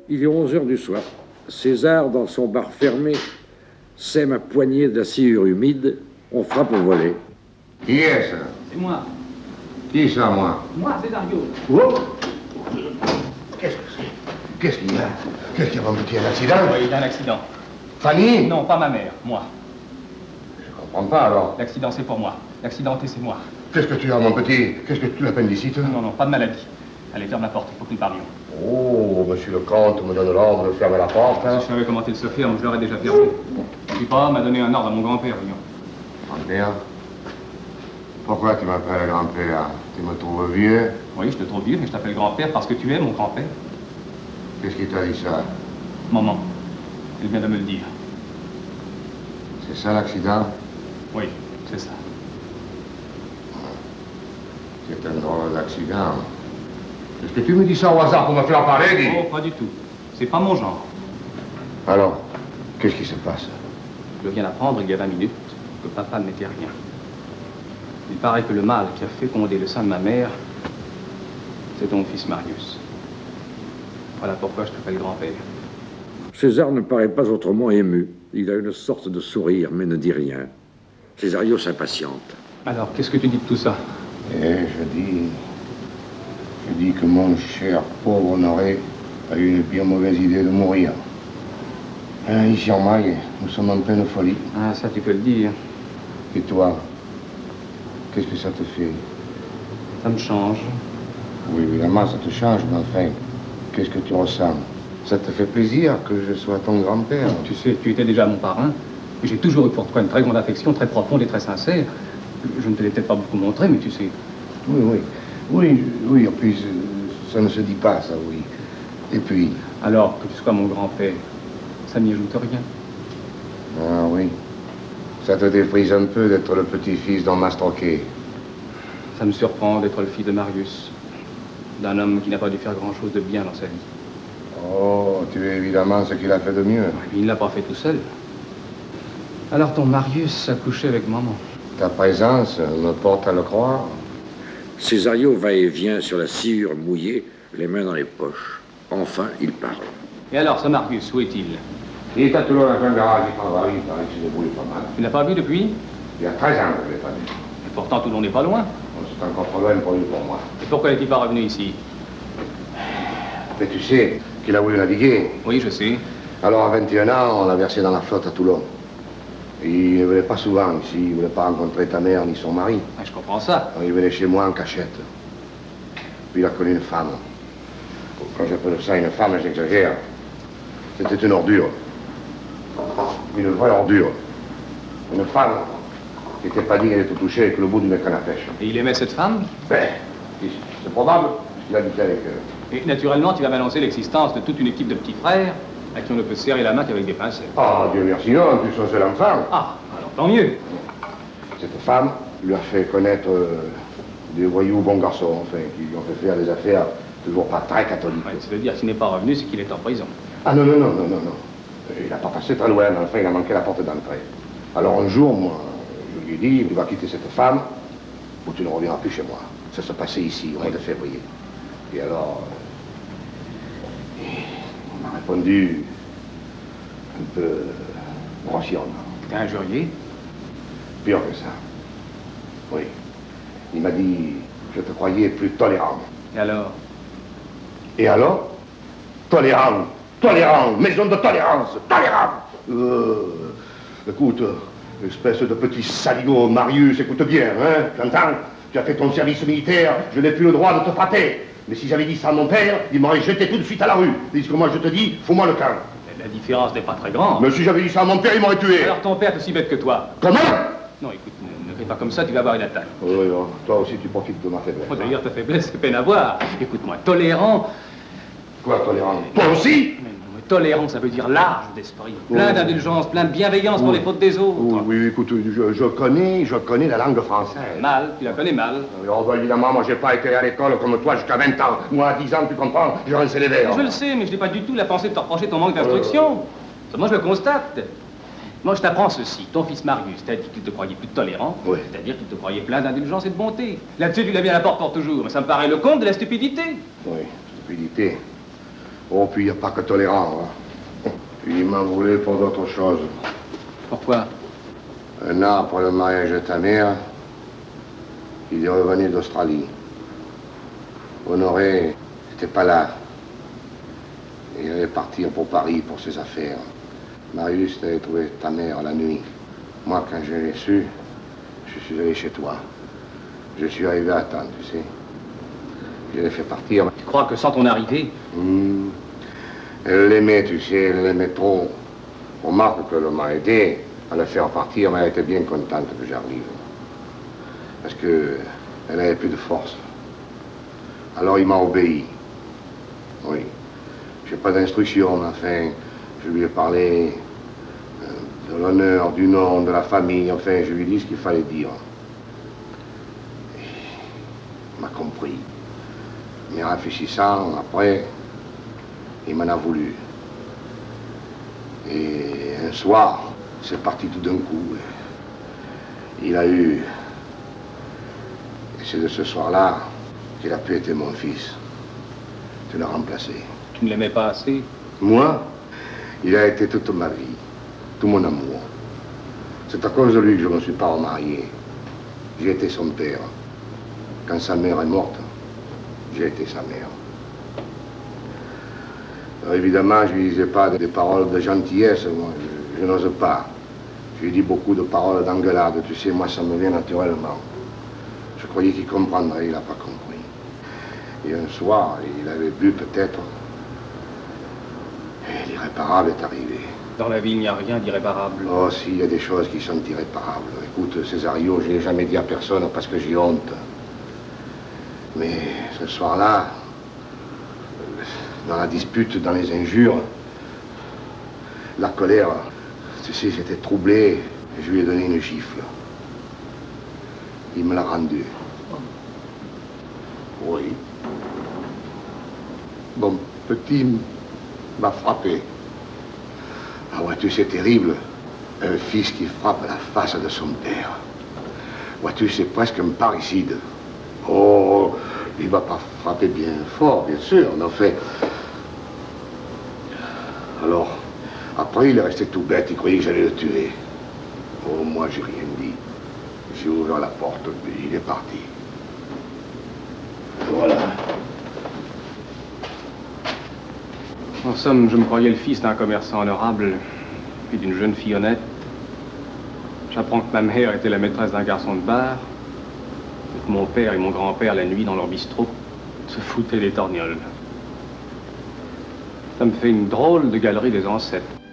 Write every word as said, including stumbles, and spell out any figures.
Il est onze heures du soir. César, dans son bar fermé, sème à poignée de la sciure humide. On frappe au volet. Qui est ça? C'est moi. Qui ça, moi? Moi, Césario. Oh! Qu'est-ce que c'est? Qu'est-ce qu'il y a? Qu'est-ce qu'il y a, mon petit, un accident? Oui, il y a un accident. Fanny? Non, pas ma mère, moi. Je comprends pas, alors. L'accident, c'est pour moi. L'accidenté, c'est moi. Qu'est-ce que tu as, mon petit? Qu'est-ce que tu l'appendicite? Non, non, pas de maladie. Allez, ferme la porte, il faut que nous parlions. Oh, monsieur le comte me donne l'ordre de fermer la porte, hein? Si je savais comment il se ferme, je l'aurais déjà fermé. Je pas m'a donné un ordre à mon grand-père, voyons. Grand-père? Pourquoi tu m'appelles grand-père? Tu me trouves vieux? Oui, je te trouve vieux, mais je t'appelle grand-père parce que tu es mon grand-père. Qu'est-ce qui t'a dit ça? Maman, elle vient de me le dire. C'est ça l'accident? Oui, c'est ça. C'est un drôle d'accident. Est-ce que tu me dis ça au hasard pour me faire parler, dis? Oh, pas du tout. C'est pas mon genre. Alors, qu'est-ce qui se passe? Je viens d'apprendre il y a vingt minutes que papa n'était rien. Il paraît que le mâle qui a fécondé le sein de ma mère, c'est ton fils Marius. Voilà pourquoi je t'appelle grand-père. César ne paraît pas autrement ému. Il a une sorte de sourire, mais ne dit rien. Césario s'impatiente. Alors, qu'est-ce que tu dis de tout ça? Eh, je dis... Je dis que mon cher pauvre Honoré a eu une bien mauvaise idée de mourir. Hein, ici en Maille, nous sommes en pleine folie. Ah, ça, tu peux le dire. Et toi, qu'est-ce que ça te fait? Ça me change. Oui, évidemment, ça te change, mais enfin, qu'est-ce que tu ressens? Ça te fait plaisir que je sois ton grand-père? Tu sais, tu étais déjà mon parrain. Et j'ai toujours eu pour toi une très grande affection, très profonde et très sincère. Je ne te l'ai peut-être pas beaucoup montré, mais tu sais. Oui, oui. Oui, oui, en plus, ça ne se dit pas, ça, oui. Et puis... Alors, que tu sois mon grand-père, ça n'y ajoute rien. Ah oui. Ça te déprise un peu d'être le petit-fils d'un mastroquet. Ça me surprend d'être le fils de Marius. D'un homme qui n'a pas dû faire grand-chose de bien dans sa vie. Oh, tu es évidemment ce qu'il a fait de mieux. Il ne l'a pas fait tout seul. Alors ton Marius a couché avec maman. Ta présence me porte à le croire. Césario va et vient sur la sciure mouillée, les mains dans les poches. Enfin, il parle. Et alors, ce Marius, où est-il? Il est à Toulon, dans un garage, il travaille, il paraît qu'il se débrouille pas mal. Tu l'as pas vu depuis? Il y a treize ans que je l'ai pas vu. Et pourtant, Toulon n'est pas loin. C'est encore trop loin pour lui, pour moi. Et pourquoi n'est-il pas revenu ici? Mais tu sais qu'il a voulu naviguer. Oui, je sais. Alors, à vingt et un ans, on l'a versé dans la flotte à Toulon. Il ne venait pas souvent ici, il ne voulait pas rencontrer ta mère ni son mari. Ah, je comprends ça. Alors, il venait chez moi en cachette. Puis il a connu une femme. Quand j'appelle ça une femme, j'exagère. C'était une ordure. Une vraie ordure. Une femme qui n'était pas digne d'être touchée avec le bout d'une canne à pêche. Et il aimait cette femme? Ben, c'est probable qu'il habitait avec elle. Et naturellement, tu vas m'annoncer l'existence de toute une équipe de petits frères à qui on ne peut serrer la main qu'avec des pincettes. Ah, Dieu merci, non, tu es seul enfant. Ah, alors tant mieux. Cette femme lui a fait connaître euh, des voyous bons garçons, enfin, qui lui ont fait faire des affaires toujours pas très catholiques. Ouais, c'est-à-dire, s'il n'est pas revenu, c'est qu'il est en prison. Ah non, non, non, non, non, non. Il n'a pas passé très loin, mais enfin, il a manqué la porte d'entrée. Alors un jour, moi, je lui ai dit, tu vas quitter cette femme, ou tu ne reviendras plus chez moi. Ça se passait ici, au mois de février. Et alors, euh, il m'a répondu un peu grossièrement. T'es injurié? Pire que ça. Oui. Il m'a dit, je te croyais plus tolérant. Et alors? Et alors? Tolérant, tolérant, maison de tolérance, tolérant. Euh, écoute, espèce de petit saligo, Marius, écoute bien, hein, tu entends? Tu as fait ton service militaire, je n'ai plus le droit de te frapper. Mais si j'avais dit ça à mon père, il m'aurait jeté tout de suite à la rue. Puisque moi je te dis, fous-moi le camp. La différence n'est pas très grande. Mais si j'avais dit ça à mon père, il m'aurait tué. Alors ton père est aussi bête que toi. Comment? Non, écoute, ne, ne fais pas comme ça, tu vas avoir une attaque. Oui, oui, toi aussi tu profites de ma faiblesse. Oh, d'ailleurs, ta faiblesse, c'est peine à voir. Écoute-moi, tolérant... Quoi, tolérant? Toi aussi? Mais, mais tolérant, ça veut dire large d'esprit. Plein d'indulgence, plein de bienveillance pour les fautes des autres. Oui, oui, écoute, je, je connais, je connais la langue française. Mal, tu la connais mal. Alors, bah, évidemment, moi, j'ai pas été à l'école comme toi jusqu'à vingt ans. Moi, à dix ans, tu comprends, je rinçais les verres. Je le sais, mais je n'ai pas du tout la pensée de te reprocher ton manque d'instruction. Euh... Moi, je le constate. Moi, je t'apprends ceci. Ton fils Marius t'a dit qu'il te croyait plus tolérant. Oui. C'est-à-dire qu'il te croyait plein d'indulgence et de bonté. Là-dessus, tu l'as mis à la porte pour toujours. Mais ça me paraît le compte de la stupidité. Oui, stupidité. Oh, puis il n'y a pas que tolérant. Hein. Puis il m'en voulait pour d'autres choses. Pourquoi? Un an après le mariage de ta mère, il est revenu d'Australie. Honoré n'était pas là. Il allait partir pour Paris pour ses affaires. Marius t'avait trouvé ta mère la nuit. Moi, quand je l'ai su, je suis allé chez toi. Je suis arrivé à temps, tu sais. Je l'ai fait partir. Tu crois que sans ton arrivée... Mmh. Elle l'aimait, tu sais, elle l'aimait trop. Remarque que le m'a aidé à la faire partir, mais elle était bien contente que j'arrive. Parce que elle n'avait plus de force. Alors il m'a obéi. Oui. J'ai pas d'instruction, mais enfin, je lui ai parlé euh, de l'honneur, du nom, de la famille, enfin, je lui ai dit ce qu'il fallait dire. Et il m'a compris. Mais en réfléchissant, après, il m'en a voulu. Et un soir, c'est parti tout d'un coup. Il a eu... Et c'est de ce soir-là qu'il a pu être mon fils. Tu l'as remplacé. Tu ne l'aimais pas assez? Moi, il a été toute ma vie, tout mon amour. C'est à cause de lui que je ne me suis pas remarié. J'ai été son père. Quand sa mère est morte, j'ai été sa mère. Alors, évidemment, je ne lui disais pas des paroles de gentillesse, moi, je, je n'ose pas. Je lui dis beaucoup de paroles d'engueulade, tu sais, moi ça me vient naturellement. Je croyais qu'il comprendrait, il n'a pas compris. Et un soir, il avait bu peut-être, et l'irréparable est arrivé. Dans la vie, il n'y a rien d'irréparable. Oh, si, il y a des choses qui sont irréparables. Écoute, Césario, je ne l'ai jamais dit à personne parce que j'ai honte. Mais ce soir-là, dans la dispute, dans les injures, la colère, tu sais, j'étais troublé, et je lui ai donné une gifle. Il me l'a rendue. Oui. Mon petit m'a frappé. Ah vois-tu, c'est terrible. Un fils qui frappe la face de son père. Vois-tu, c'est presque un parricide. Oh, il m'a pas frappé bien fort, bien sûr, mais en fait... Alors, après, il est resté tout bête, il croyait que j'allais le tuer. Oh, moi, j'ai rien dit. J'ai ouvert la porte, et il est parti. Voilà. En somme, je me croyais le fils d'un commerçant honorable, puis d'une jeune fille honnête. J'apprends que ma mère était la maîtresse d'un garçon de bar, et que mon père et mon grand-père, la nuit, dans leur bistrot, se foutaient des torgnoles. Ça me fait une drôle de galerie des ancêtres.